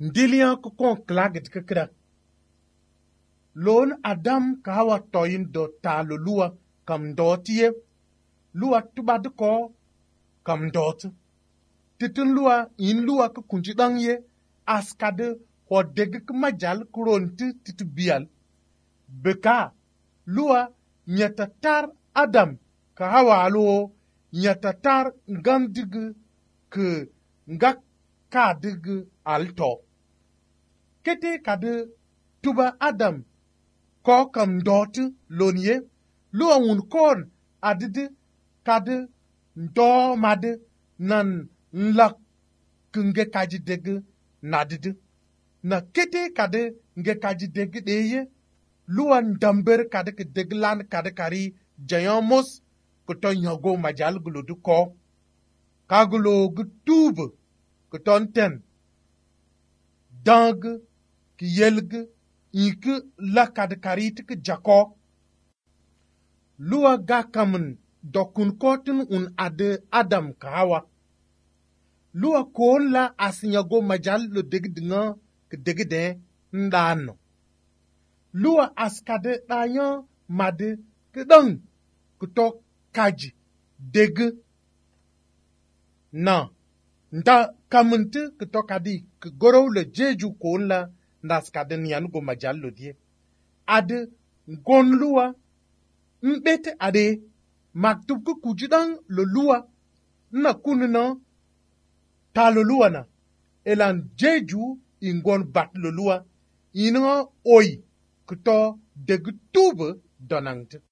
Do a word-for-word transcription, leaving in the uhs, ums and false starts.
Ndilian ku kon klagit ke kra. Lon Adam ka hawa toyin do talo lua kam dotie. Lua tubad ko kam dot. Titin lua in lua ku kunjidang ye askade ho deg ke majal kuronti titu bial. Beka lua nyatatar Adam ka hawa alo nyatatar ngandig ke ngak kadig alto. Kete kade tuba Adam ko kam dot lonye lua un kon adide kade ndo made nan nlak kunge kaji deg nadide. Na kete kade nge kaji deg deye luan damber kade ke deglan kade kari jayamos kuton nyago majal guludu ko kagulo gutub kuton ten dang ki yelg ik la kade kari tik jako lua gakamun dokun kotin un ade Adam kawa lua kon la asinyago majal lo degdinga ke degde ndano lua askade danyo made kedang kuto kaji deg na nda kamunte kuto kadi ke goro le jeju kon la ndaskade nyan go majal lo die ade gon lua mbete ade maktub ku kujidang lo lua na kunna ta lo lua na elan jeju ingon bat lo lua ina oi kuto deg tube donangte.